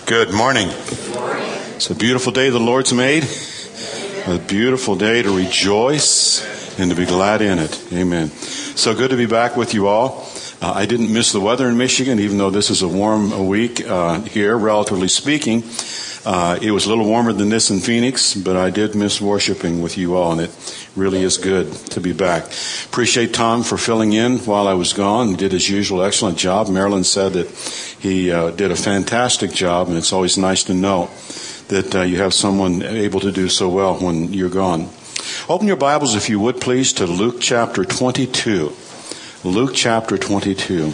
Good morning. It's a beautiful day the Lord's made. A beautiful day to rejoice and to be glad in it. Amen. So good to be back with you all. I didn't miss the weather in Michigan, even though this is a warm week here, relatively speaking. It was a little warmer than this in Phoenix, but I did miss worshiping with you all, and it really is good to be back. Appreciate Tom for filling in while I was gone. He did his usual excellent job. Marilyn said that he did a fantastic job, and it's always nice to know that you have someone able to do so well when you're gone. Open your Bibles, if you would, please, to Luke chapter 22. Luke chapter 22.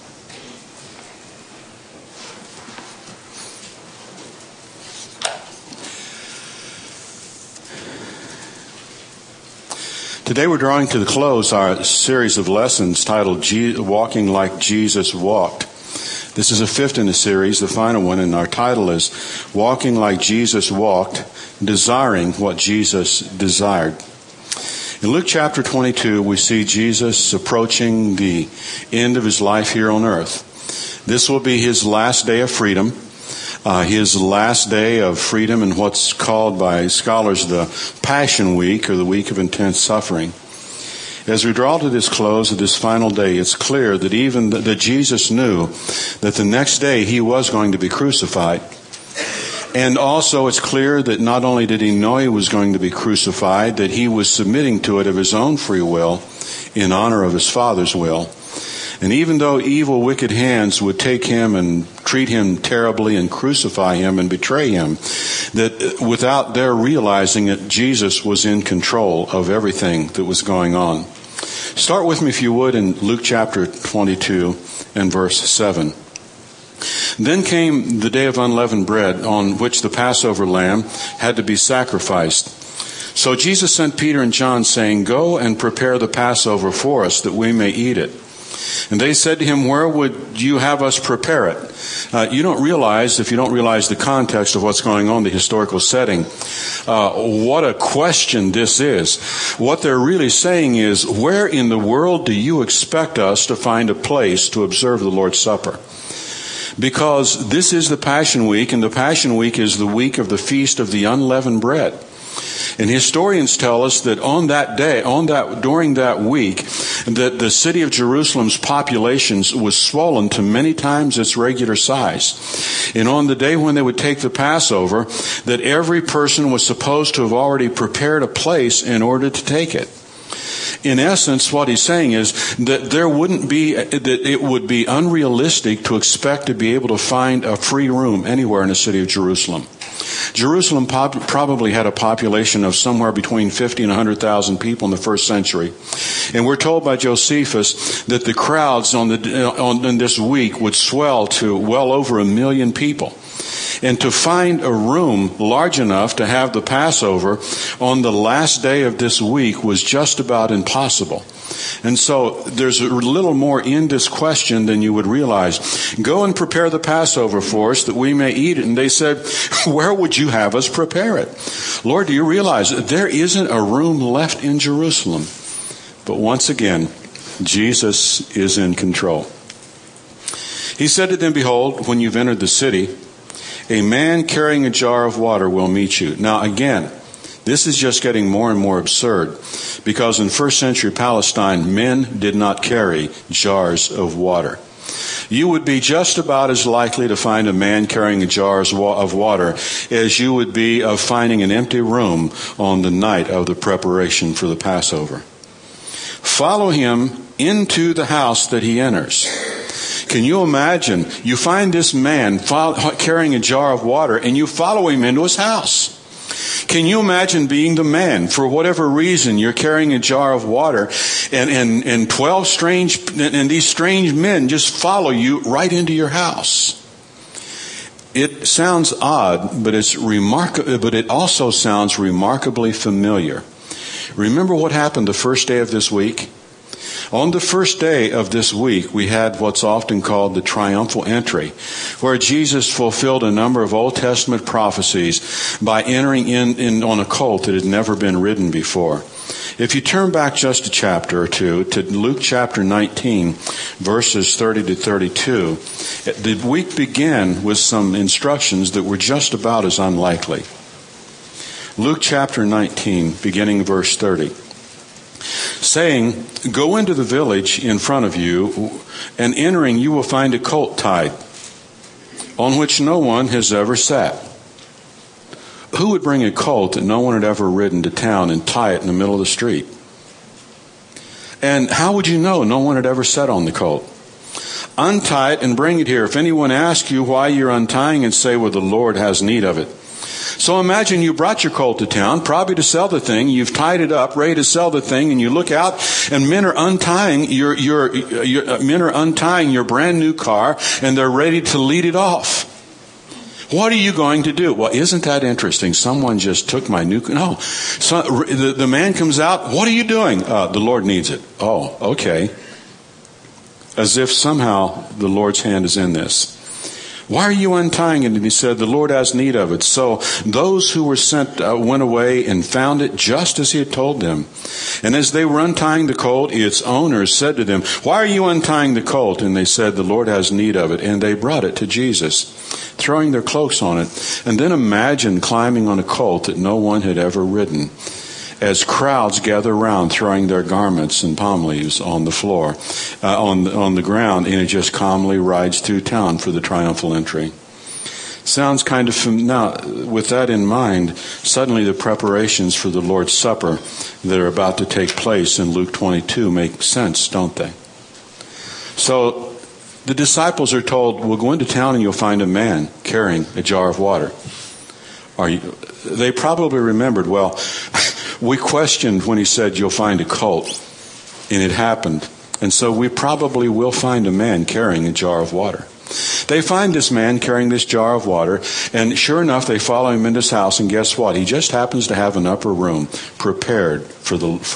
Today we're drawing to the close our series of lessons titled Walking Like Jesus Walked. This is the fifth in the series, the final one, and our title is Walking Like Jesus Walked, Desiring What Jesus Desired. In Luke chapter 22, we see Jesus approaching the end of his life here on earth. This will be his last day of freedom. His last day of freedom in what's called by scholars the Passion Week, or the week of intense suffering. As we draw to this close of this final day, it's clear that even that Jesus knew that the next day he was going to be crucified. And also it's clear that not only did he know he was going to be crucified, that he was submitting to it of his own free will in honor of his Father's will. And even though evil, wicked hands would take him and treat him terribly and crucify him and betray him, that without their realizing it, Jesus was in control of everything that was going on. Start with me, if you would, in Luke chapter 22 and verse 7. Then came the day of unleavened bread, on which the Passover lamb had to be sacrificed. So Jesus sent Peter and John, saying, "Go and prepare the Passover for us, that we may eat it." And they said to him, "Where would you have us prepare it?" You don't realize, if you don't realize the context of what's going on, the historical setting, what a question this is. What they're really saying is, where in the world do you expect us to find a place to observe the Lord's Supper? Because this is the Passion Week, and the Passion Week is the week of the Feast of the Unleavened Bread. And historians tell us that on that day, during that week, that the city of Jerusalem's population was swollen to many times its regular size. And on the day when they would take the Passover, that every person was supposed to have already prepared a place in order to take it. In essence, what he's saying is that that it would be unrealistic to expect to be able to find a free room anywhere in the city of Jerusalem. Jerusalem probably had a population of somewhere between 50 and 100,000 people in the first century. And we're told by Josephus that the crowds on this week would swell to well over 1 million people. And to find a room large enough to have the Passover on the last day of this week was just about impossible. And so there's a little more in this question than you would realize. Go and prepare the Passover for us that we may eat it. And they said, where would you have us prepare it? Lord, do you realize that there isn't a room left in Jerusalem? But once again, Jesus is in control. He said to them, "Behold, when you've entered the city, a man carrying a jar of water will meet you." Now again, this is just getting more and more absurd, because in first century Palestine, men did not carry jars of water. You would be just about as likely to find a man carrying a jar of water as you would be of finding an empty room on the night of the preparation for the Passover. Follow him into the house that he enters. Can you imagine? You find this man carrying a jar of water, and you follow him into his house. Can you imagine being the man? For whatever reason, you're carrying a jar of water, and these strange men just follow you right into your house. It sounds odd, but it's remarkable. But it also sounds remarkably familiar. Remember what happened the first day of this week? On the first day of this week, we had what's often called the triumphal entry, where Jesus fulfilled a number of Old Testament prophecies by entering in on a colt that had never been ridden before. If you turn back just a chapter or two to Luke chapter 19, verses 30 to 32, the week began with some instructions that were just about as unlikely. Luke chapter 19, beginning verse 30. Saying, "Go into the village in front of you, and entering you will find a colt tied, on which no one has ever sat." Who would bring a colt that no one had ever ridden to town and tie it in the middle of the street? And how would you know no one had ever sat on the colt? "Untie it and bring it here. If anyone asks you why you're untying it, say, well, the Lord has need of it." So imagine you brought your colt to town, probably to sell the thing. You've tied it up, ready to sell the thing, and you look out, and men are untying your brand new car, and they're ready to lead it off. What are you going to do? Well, isn't that interesting? Someone just took my new... No. So, the man comes out. What are you doing? The Lord needs it. Oh, okay. As if somehow the Lord's hand is in this. Why are you untying it? And he said, the Lord has need of it. So those who were sent went away and found it just as he had told them. And as they were untying the colt, its owners said to them, "Why are you untying the colt?" And they said, "The Lord has need of it." And they brought it to Jesus, throwing their cloaks on it. And then imagine climbing on a colt that no one had ever ridden, as crowds gather around, throwing their garments and palm leaves on the floor, on the ground, and it just calmly rides through town for the triumphal entry. Sounds kind of now, with that in mind, suddenly the preparations for the Lord's Supper that are about to take place in Luke 22 make sense, don't they? So the disciples are told, "We'll go into town and you'll find a man carrying a jar of water." They probably remembered, well, we questioned when he said, "You'll find a colt," and it happened. And so we probably will find a man carrying a jar of water. They find this man carrying this jar of water, and sure enough, they follow him into his house, and guess what? He just happens to have an upper room prepared for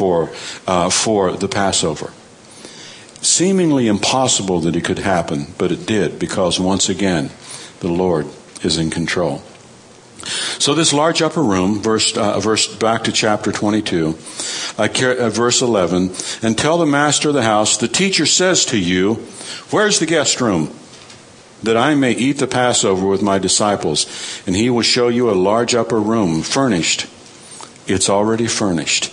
the Passover. Seemingly impossible that it could happen, but it did, because once again, the Lord is in control. So this large upper room, verse back to chapter 22, verse 11, "And tell the master of the house, the teacher says to you, where's the guest room, that I may eat the Passover with my disciples? And he will show you a large upper room, furnished." It's already furnished.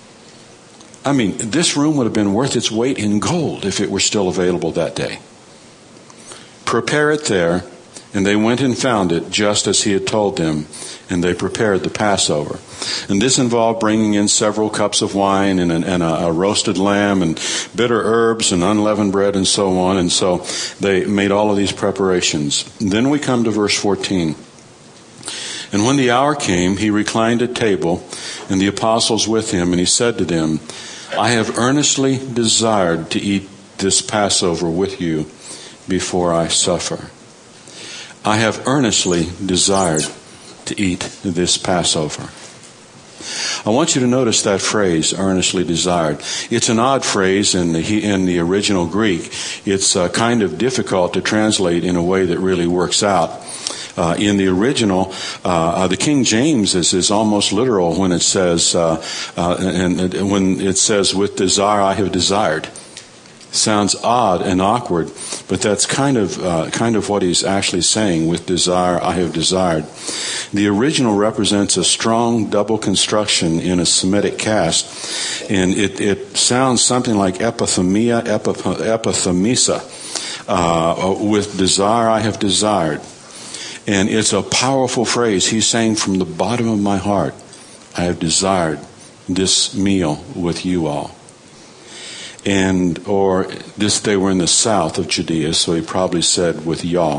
I mean, this room would have been worth its weight in gold if it were still available that day. "Prepare it there." And they went and found it just as he had told them, and they prepared the Passover. And this involved bringing in several cups of wine and a roasted lamb and bitter herbs and unleavened bread and so on. And so they made all of these preparations. And then we come to verse 14. "And when the hour came, he reclined at table, and the apostles with him, and he said to them, I have earnestly desired to eat this Passover with you before I suffer." I have earnestly desired to eat this Passover. I want you to notice that phrase, earnestly desired. It's an odd phrase in the original Greek. It's kind of difficult to translate in a way that really works out. In the original, the King James is almost literal when it says, when it says, "With desire I have desired." Sounds odd and awkward, but that's kind of what he's actually saying. With desire I have desired. The original represents a strong double construction in a Semitic cast, and it sounds something like epithemia, epithemisa. With desire I have desired. And it's a powerful phrase. He's saying, from the bottom of my heart, I have desired this meal with you all. Or they were in the south of Judea, so he probably said with y'all.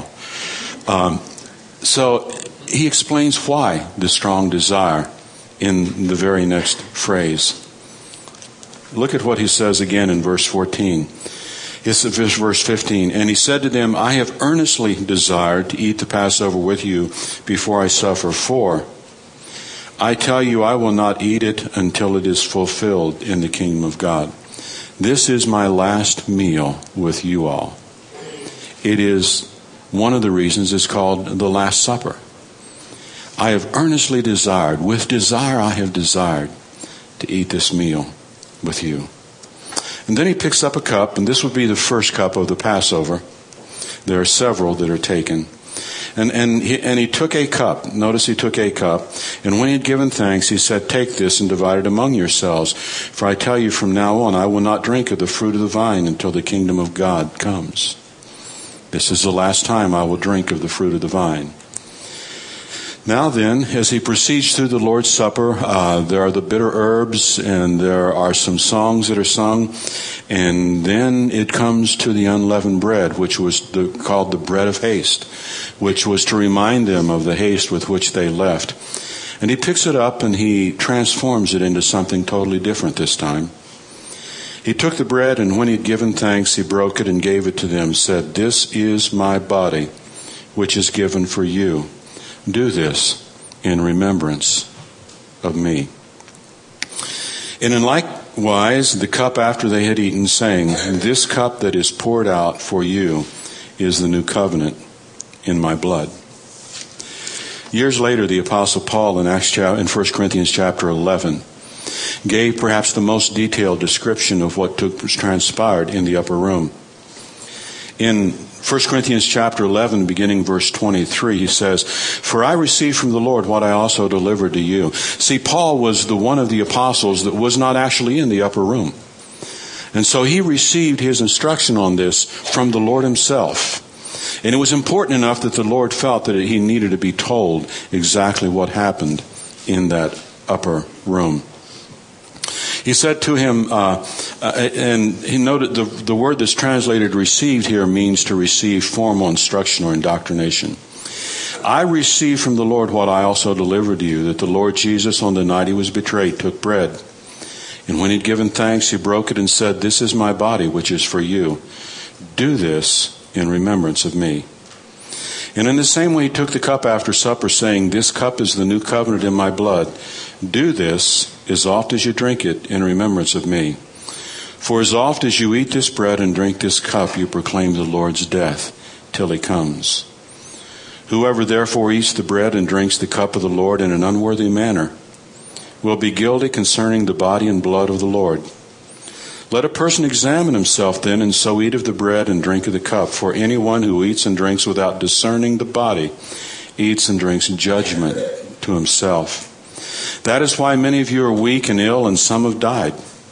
So he explains why the strong desire in the very next phrase. Look at what he says again in verse 14. It's verse 15. "And he said to them, I have earnestly desired to eat the Passover with you before I suffer. For I tell you, I will not eat it until it is fulfilled in the kingdom of God. This is my last meal with you all." It is one of the reasons it's called the Last Supper. I have earnestly desired, with desire I have desired, to eat this meal with you. And then he picks up a cup, and this would be the first cup of the Passover. There are several that are taken. And he took a cup. Notice he took a cup. And when he had given thanks, he said, "Take this and divide it among yourselves. For I tell you, from now on, I will not drink of the fruit of the vine until the kingdom of God comes. This is the last time I will drink of the fruit of the vine." Now then, as he proceeds through the Lord's Supper, there are the bitter herbs, and there are some songs that are sung. And then it comes to the unleavened bread, which was called the bread of haste, which was to remind them of the haste with which they left. And he picks it up and he transforms it into something totally different this time. He took the bread, and when he had given thanks, he broke it and gave it to them, said, "This is my body, which is given for you. Do this in remembrance of me." And in likewise, the cup after they had eaten, saying, "This cup that is poured out for you is the new covenant in my blood." Years later, the Apostle Paul in 1 Corinthians chapter 11 gave perhaps the most detailed description of what transpired in the upper room. In 1 Corinthians chapter 11, beginning verse 23, he says, "For I received from the Lord what I also delivered to you." See, Paul was the one of the apostles that was not actually in the upper room. And so he received his instruction on this from the Lord himself. And it was important enough that the Lord felt that he needed to be told exactly what happened in that upper room. He said to him, and he noted the word that's translated "received" here means to receive formal instruction or indoctrination. "I received from the Lord what I also delivered to you, that the Lord Jesus, on the night he was betrayed, took bread. And when he'd given thanks, he broke it and said, 'This is my body, which is for you. Do this in remembrance of me.' And in the same way he took the cup after supper, saying, 'This cup is the new covenant in my blood. Do this as oft as you drink it in remembrance of me. For as oft as you eat this bread and drink this cup, you proclaim the Lord's death till he comes. Whoever therefore eats the bread and drinks the cup of the Lord in an unworthy manner will be guilty concerning the body and blood of the Lord. Let a person examine himself then, and so eat of the bread and drink of the cup. For anyone who eats and drinks without discerning the body eats and drinks judgment to himself. That is why many of you are weak and ill, and some have died.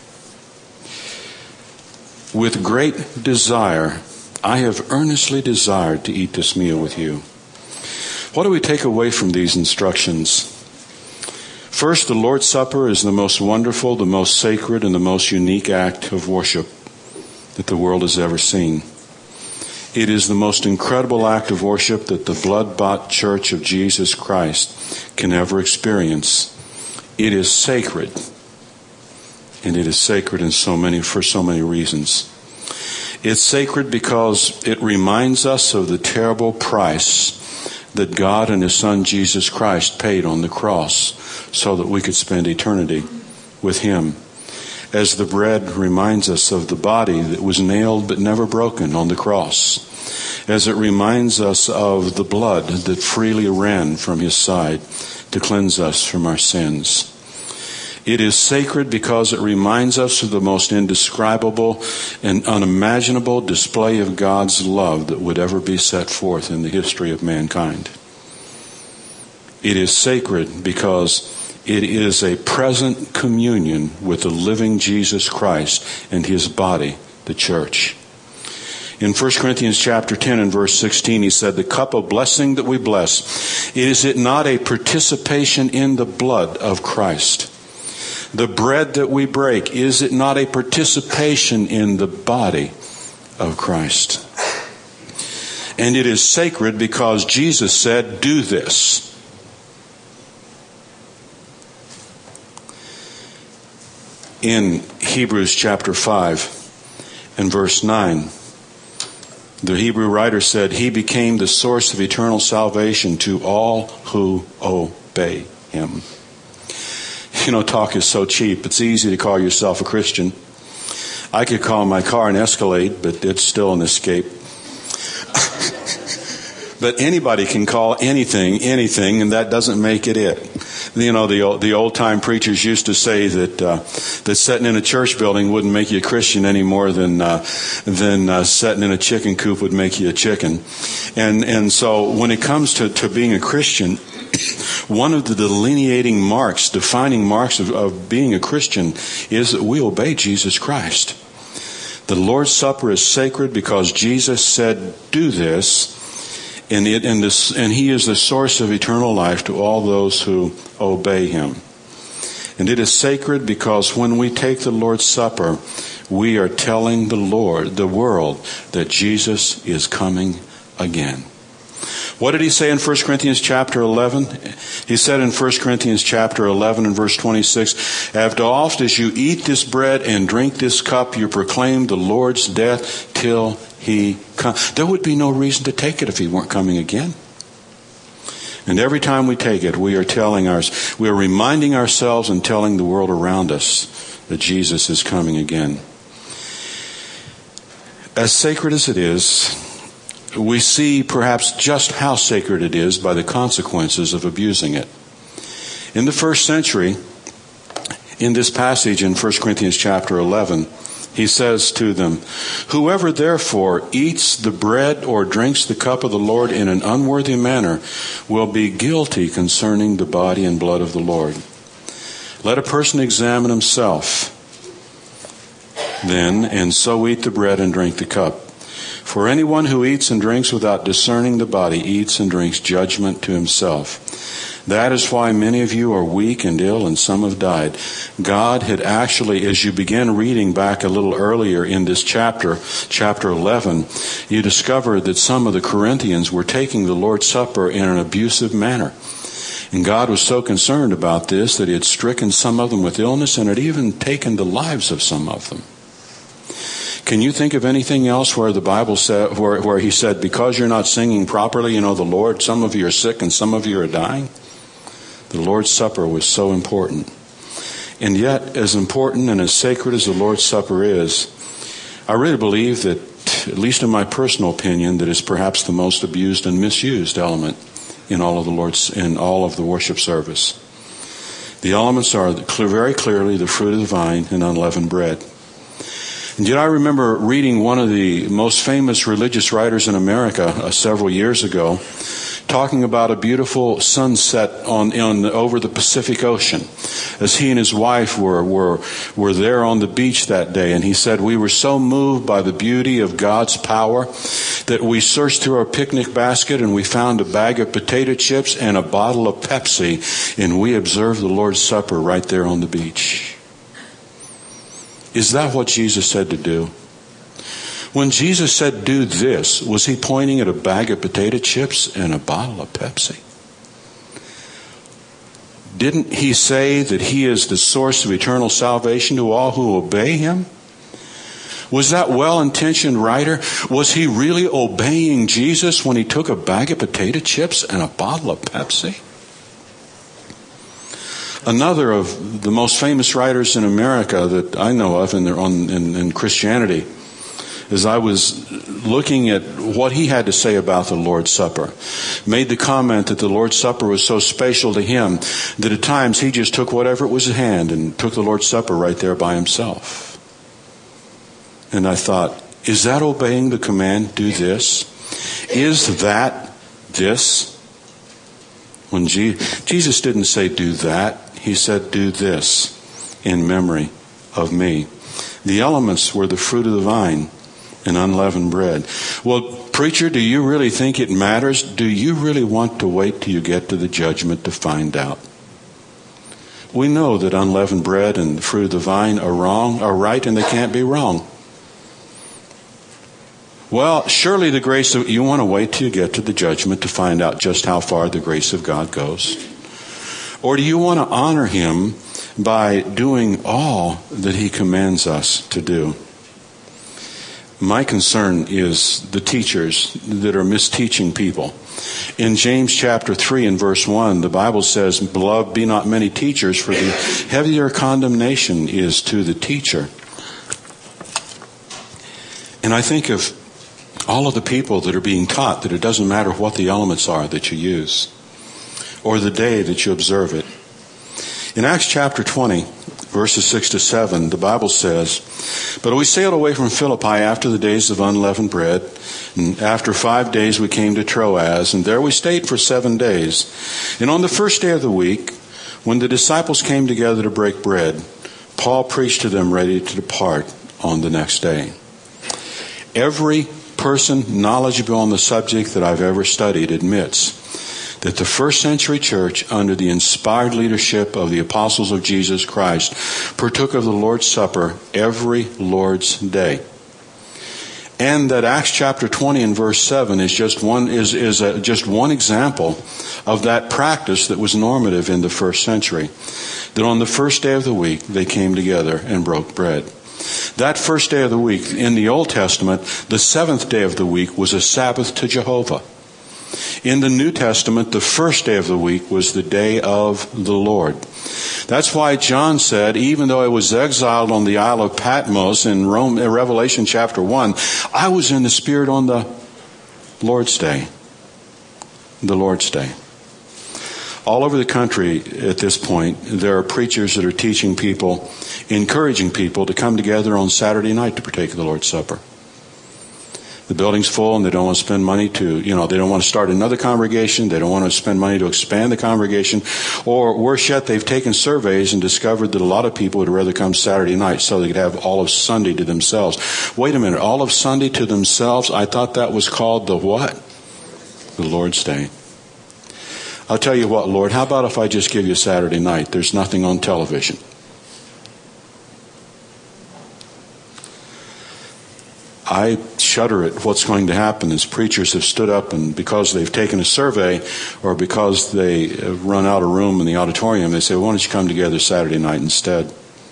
With great desire, I have earnestly desired to eat this meal with you." What do we take away from these instructions? First, the Lord's Supper is the most wonderful, the most sacred, and the most unique act of worship that the world has ever seen. It is the most incredible act of worship that the blood-bought church of Jesus Christ can ever experience. It is sacred, and it is sacred for so many reasons. It's sacred because it reminds us of the terrible price that God and His Son Jesus Christ paid on the cross so that we could spend eternity with Him. As the bread reminds us of the body that was nailed but never broken on the cross. As it reminds us of the blood that freely ran from His side to cleanse us from our sins. It is sacred because it reminds us of the most indescribable and unimaginable display of God's love that would ever be set forth in the history of mankind. It is sacred because it is a present communion with the living Jesus Christ and His body, the church. In 1 Corinthians chapter 10 and verse 16, he said, "The cup of blessing that we bless, is it not a participation in the blood of Christ? The bread that we break, is it not a participation in the body of Christ?" And it is sacred because Jesus said, "Do this." In Hebrews chapter 5 and verse 9, the Hebrew writer said, "He became the source of eternal salvation to all who obey Him." You know, talk is so cheap. It's easy to call yourself a Christian. I could call my car an Escalade, but it's still an Escape. But anybody can call anything, and that doesn't make it. The old time preachers used to say that sitting in a church building wouldn't make you a Christian any more than sitting in a chicken coop would make you a chicken. And so when it comes to being a Christian, one of the defining marks of being a Christian is that we obey Jesus Christ. The Lord's Supper is sacred because Jesus said, "Do this," and He is the source of eternal life to all those who obey Him. And it is sacred because when we take the Lord's Supper, we are telling the world, that Jesus is coming again. What did He say in 1 Corinthians chapter 11? He said in 1 Corinthians chapter 11 and verse 26, "As oft as you eat this bread and drink this cup, you proclaim the Lord's death till He comes." There would be no reason to take it if He weren't coming again. And every time we take it, we are reminding ourselves and telling the world around us that Jesus is coming again. As sacred as it is, we see perhaps just how sacred it is by the consequences of abusing it. In the first century, in this passage in 1 Corinthians chapter 11, he says to them, "Whoever therefore eats the bread or drinks the cup of the Lord in an unworthy manner will be guilty concerning the body and blood of the Lord. Let a person examine himself then, and so eat the bread and drink the cup. For anyone who eats and drinks without discerning the body eats and drinks judgment to himself. That is why many of you are weak and ill, and some have died." God had actually, as you begin reading back a little earlier in this chapter 11, you discover that some of the Corinthians were taking the Lord's Supper in an abusive manner. And God was so concerned about this that He had stricken some of them with illness and had even taken the lives of some of them. Can you think of anything else where the Bible said, where He said, because you're not singing properly, the Lord, some of you are sick and some of you are dying? The Lord's Supper was so important. And yet, as important and as sacred as the Lord's Supper is, I really believe that, at least in my personal opinion, that it's perhaps the most abused and misused element in all of the worship service. The elements are very clearly the fruit of the vine and unleavened bread. And yet I remember reading one of the most famous religious writers in America several years ago talking about a beautiful sunset over the Pacific Ocean as he and his wife were there on the beach that day. And he said, "We were so moved by the beauty of God's power that we searched through our picnic basket and we found a bag of potato chips and a bottle of Pepsi, and we observed the Lord's Supper right there on the beach." Is that what Jesus said to do? When Jesus said, "Do this," was He pointing at a bag of potato chips and a bottle of Pepsi? Didn't He say that He is the source of eternal salvation to all who obey Him? Was that well-intentioned writer, was he really obeying Jesus when he took a bag of potato chips and a bottle of Pepsi? Another of the most famous writers in America that I know of in Christianity, as I was looking at what he had to say about the Lord's Supper, made the comment that the Lord's Supper was so special to him that at times he just took whatever was at hand and took the Lord's Supper right there by himself. And I thought, is that obeying the command, do this? Is that this? When Jesus didn't say do that, He said do this in memory of me. The elements were the fruit of the vine and unleavened bread. Well, preacher, do you really think it matters? Do you really want to wait till you get to the judgment to find out? We know that unleavened bread and the fruit of the vine are right, and they can't be wrong. Well, surely you want to wait till you get to the judgment to find out just how far the grace of God goes? Or do you want to honor Him by doing all that He commands us to do? My concern is the teachers that are misteaching people. In James chapter 3 and verse 1, the Bible says, "Beloved, be not many teachers, for the heavier condemnation is to the teacher." And I think of all of the people that are being taught that it doesn't matter what the elements are that you use or the day that you observe it. In Acts chapter 20, verses 6 to 7, the Bible says, "But we sailed away from Philippi after the days of unleavened bread. And after 5 days we came to Troas, and there we stayed for 7 days. And on the first day of the week, when the disciples came together to break bread, Paul preached to them ready to depart on the next day." Every person knowledgeable on the subject that I've ever studied admits that the first century church, under the inspired leadership of the apostles of Jesus Christ, partook of the Lord's Supper every Lord's Day. And that Acts chapter 20 and verse 7 is just one example of that practice that was normative in the first century. That on the first day of the week, they came together and broke bread. That first day of the week, in the Old Testament, the seventh day of the week was a Sabbath to Jehovah. In the New Testament, the first day of the week was the day of the Lord. That's why John said, even though I was exiled on the Isle of Patmos in Revelation chapter 1, I was in the Spirit on the Lord's Day. The Lord's Day. All over the country at this point, there are preachers that are teaching people, encouraging people to come together on Saturday night to partake of the Lord's Supper. The building's full and they don't want to spend money they don't want to start another congregation. They don't want to spend money to expand the congregation. Or worse yet, they've taken surveys and discovered that a lot of people would rather come Saturday night so they could have all of Sunday to themselves. Wait a minute, all of Sunday to themselves? I thought that was called the what? The Lord's Day. I'll tell you what, Lord, how about if I just give you Saturday night? There's nothing on television. I shudder at what's going to happen as preachers have stood up and because they've taken a survey or because they have run out of room in the auditorium, they say, why don't you come together Saturday night instead?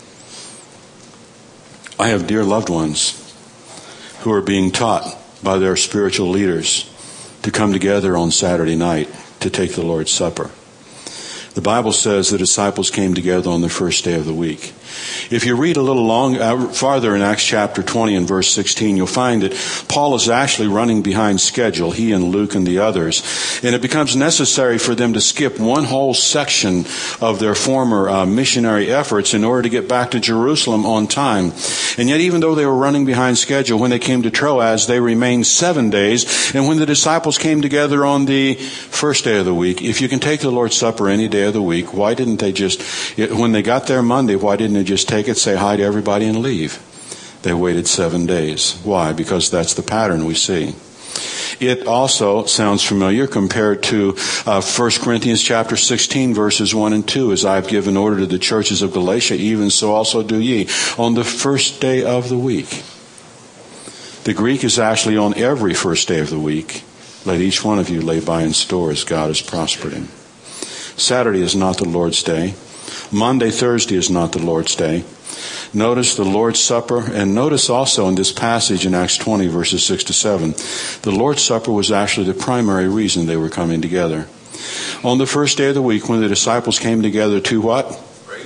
I have dear loved ones who are being taught by their spiritual leaders to come together on Saturday night to take the Lord's Supper. The Bible says the disciples came together on the first day of the week. If you read a little farther in Acts chapter 20 and verse 16, you'll find that Paul is actually running behind schedule, he and Luke and the others. And it becomes necessary for them to skip one whole section of their former missionary efforts in order to get back to Jerusalem on time. And yet even though they were running behind schedule, when they came to Troas, they remained 7 days. And when the disciples came together on the first day of the week, if you can take the Lord's Supper any day of the week, why didn't they when they got there Monday, why didn't they just take it, say hi to everybody and leave? They waited 7 days. Why? Because that's the pattern we see. It also sounds familiar compared to 1 Corinthians chapter 16 verses 1 and 2. As I've given order to the churches of Galatia, even so also do ye. On the first day of the week. The Greek is actually on every first day of the week. Let each one of you lay by in store as God has prospered him. Saturday is not the Lord's Day. Monday, Thursday is not the Lord's Day. Notice the Lord's Supper, and notice also in this passage in Acts 20, verses 6 to 7, the Lord's Supper was actually the primary reason they were coming together. On the first day of the week, when the disciples came together to what? Break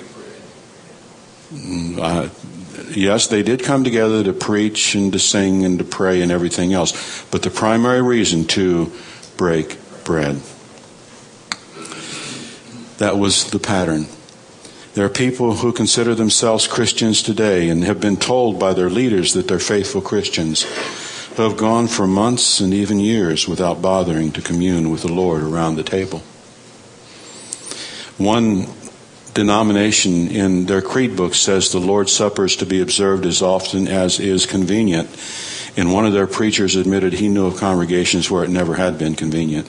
bread. Yes, they did come together to preach and to sing and to pray and everything else, but the primary reason to break bread. That was the pattern. There are people who consider themselves Christians today and have been told by their leaders that they're faithful Christians, who have gone for months and even years without bothering to commune with the Lord around the table. One denomination in their creed book says the Lord's Supper is to be observed as often as is convenient. And one of their preachers admitted he knew of congregations where it never had been convenient.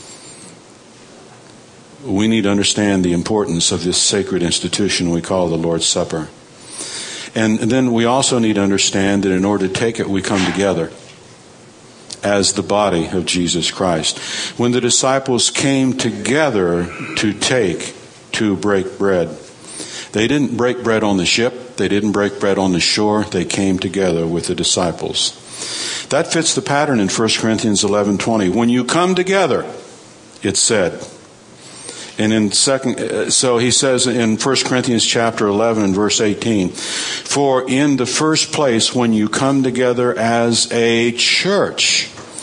We need to understand the importance of this sacred institution we call the Lord's Supper. And then we also need to understand that in order to take it, we come together as the body of Jesus Christ. When the disciples came together to break bread, they didn't break bread on the ship. They didn't break bread on the shore. They came together with the disciples. That fits the pattern in 1 Corinthians 11:20. When you come together, it said. And so he says in 1 Corinthians chapter 11 and verse 18, for in the first place, when you come together as a church,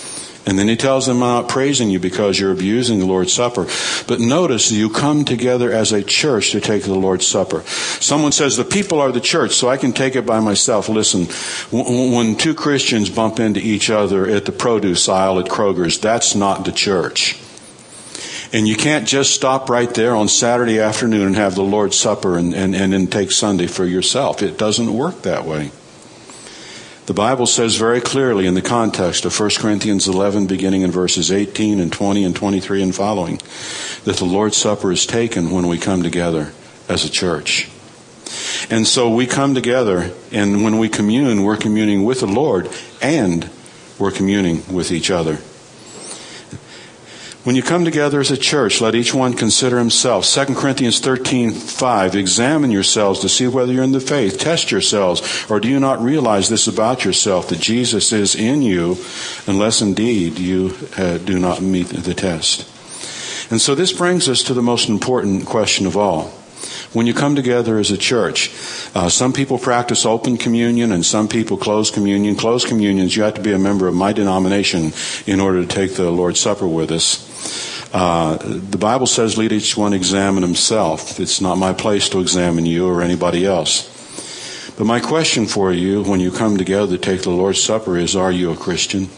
And then he tells them, I'm not praising you because you're abusing the Lord's Supper. But notice, you come together as a church to take the Lord's Supper. Someone says, the people are the church, so I can take it by myself. Listen, when two Christians bump into each other at the produce aisle at Kroger's, that's not the church. And you can't just stop right there on Saturday afternoon and have the Lord's Supper and then take Sunday for yourself. It doesn't work that way. The Bible says very clearly in the context of 1 Corinthians 11, beginning in verses 18 and 20 and 23 and following, that the Lord's Supper is taken when we come together as a church. And so we come together, and when we commune, we're communing with the Lord, and we're communing with each other. When you come together as a church, let each one consider himself. 2 Corinthians 13:5, examine yourselves to see whether you're in the faith. Test yourselves, or do you not realize this about yourself, that Jesus is in you, unless indeed you do not meet the test. And so this brings us to the most important question of all. When you come together as a church, some people practice open communion and some people closed communion. Closed communions, you have to be a member of my denomination in order to take the Lord's Supper with us. The Bible says, let each one examine himself. It's not my place to examine you or anybody else. But my question for you when you come together to take the Lord's Supper is, are you a Christian?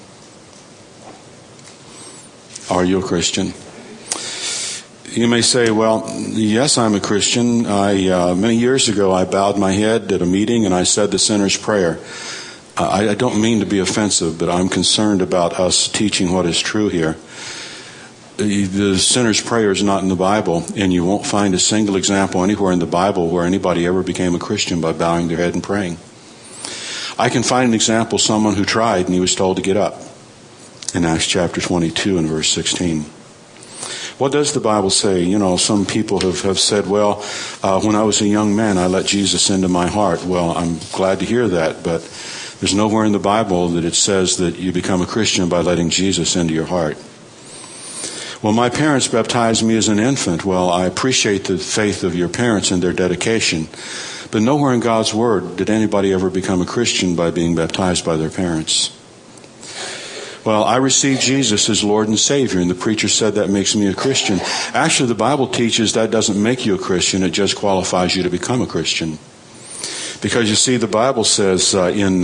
Are you a Christian? You may say, well, yes, I'm a Christian. Many years ago, I bowed my head at a meeting and I said the sinner's prayer. I don't mean to be offensive, but I'm concerned about us teaching what is true here. The sinner's prayer is not in the Bible, and you won't find a single example anywhere in the Bible where anybody ever became a Christian by bowing their head and praying. I can find an example, someone who tried and he was told to get up in Acts chapter 22 and verse 16. What does the Bible say? You know, some people have said, well, when I was a young man, I let Jesus into my heart. Well, I'm glad to hear that, but there's nowhere in the Bible that it says that you become a Christian by letting Jesus into your heart. Well, my parents baptized me as an infant. Well, I appreciate the faith of your parents and their dedication, but nowhere in God's Word did anybody ever become a Christian by being baptized by their parents. Well, I received Jesus as Lord and Savior, and the preacher said that makes me a Christian. Actually, the Bible teaches that doesn't make you a Christian, it just qualifies you to become a Christian. Because you see, the Bible says in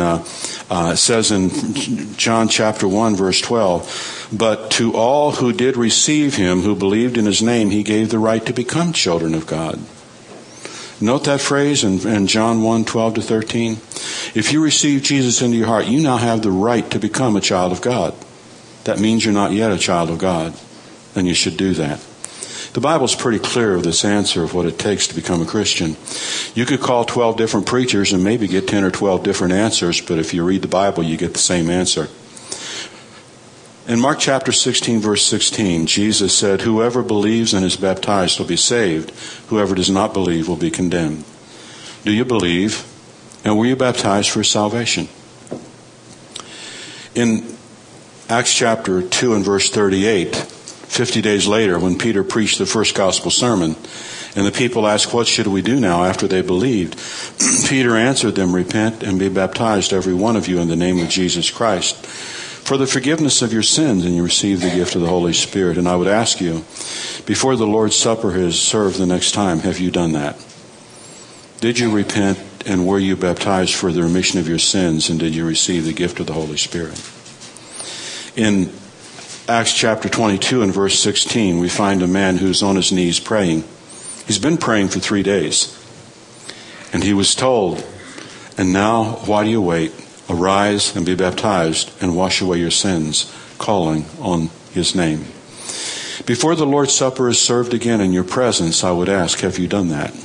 John chapter 1, verse 12, but to all who did receive him, who believed in his name, he gave the right to become children of God. Note that phrase in John 1, 12 to 13. If you receive Jesus into your heart, you now have the right to become a child of God. That means you're not yet a child of God, and you should do that. The Bible's pretty clear of this answer of what it takes to become a Christian. You could call 12 different preachers and maybe get 10 or 12 different answers, but if you read the Bible, you get the same answer. In Mark chapter 16, verse 16, Jesus said, whoever believes and is baptized will be saved. Whoever does not believe will be condemned. Do you believe? And were you baptized for salvation? In Acts chapter 2 and verse 38, 50 days later, when Peter preached the first gospel sermon, and the people asked, what should we do now after they believed? Peter answered them, repent and be baptized, every one of you, in the name of Jesus Christ, for the forgiveness of your sins, and you receive the gift of the Holy Spirit. And I would ask you, before the Lord's Supper is served the next time, have you done that? Did you repent, and were you baptized for the remission of your sins, and did you receive the gift of the Holy Spirit? In Acts chapter 22 and verse 16, we find a man who's on his knees praying. He's been praying for 3 days. And he was told, and now, why do you wait? Arise and be baptized and wash away your sins, calling on his name. Before the Lord's Supper is served again in your presence, I would ask, have you done that?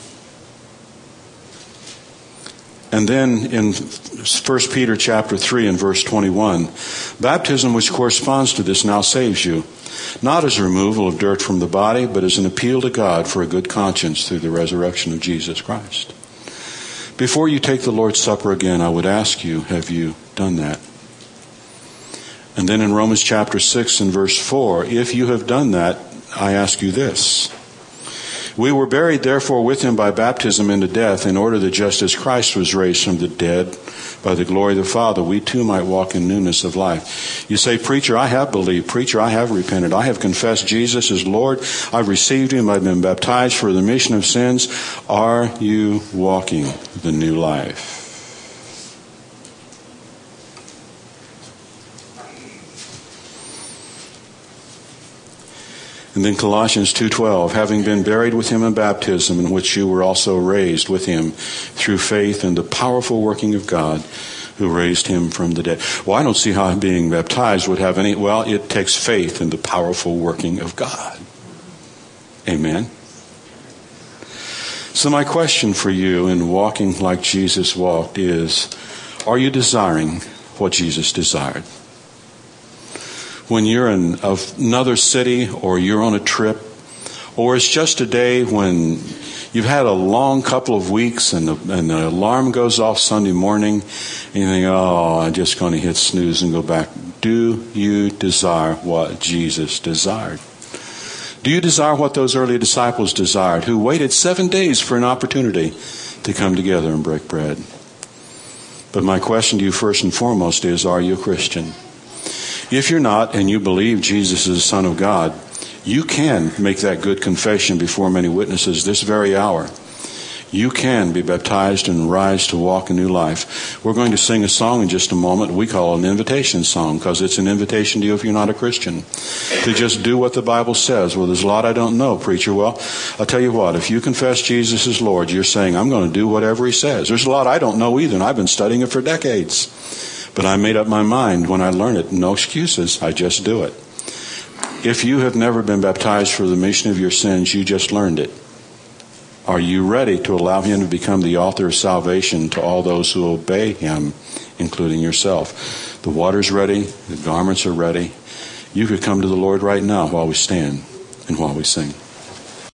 And then in 1 Peter chapter 3 and verse 21, baptism which corresponds to this now saves you, not as a removal of dirt from the body, but as an appeal to God for a good conscience through the resurrection of Jesus Christ. Before you take the Lord's Supper again, I would ask you, have you done that? And then in Romans chapter 6 and verse 4, if you have done that, I ask you this. We were buried therefore with him by baptism into death, in order that just as Christ was raised from the dead by the glory of the Father, we too might walk in newness of life. You say, preacher, I have believed. Preacher, I have repented. I have confessed Jesus as Lord. I've received him. I've been baptized for the remission of sins. Are you walking the new life? And then Colossians 2:12, having been buried with him in baptism, in which you were also raised with him through faith in the powerful working of God who raised him from the dead. Well, I don't see how being baptized would have any, well, it takes faith in the powerful working of God. Amen. So my question for you in walking like Jesus walked is, are you desiring what Jesus desired? When you're in another city, or you're on a trip, or it's just a day when you've had a long couple of weeks and the alarm goes off Sunday morning, and you think, oh, I'm just going to hit snooze and go back. Do you desire what Jesus desired? Do you desire what those early disciples desired, who waited 7 days for an opportunity to come together and break bread? But my question to you first and foremost is, are you a Christian? If you're not, and you believe Jesus is the Son of God, you can make that good confession before many witnesses this very hour. You can be baptized and rise to walk a new life. We're going to sing a song in just a moment. We call it an invitation song, because it's an invitation to you, if you're not a Christian, to just do what the Bible says. Well, there's a lot I don't know, preacher. Well, I'll tell you what, if you confess Jesus as Lord, you're saying, I'm going to do whatever he says. There's a lot I don't know either, and I've been studying it for decades. But I made up my mind when I learned it. No excuses. I just do it. If you have never been baptized for the remission of your sins, you just learned it. Are you ready to allow him to become the author of salvation to all those who obey him, including yourself? The water's ready. The garments are ready. You could come to the Lord right now while we stand and while we sing.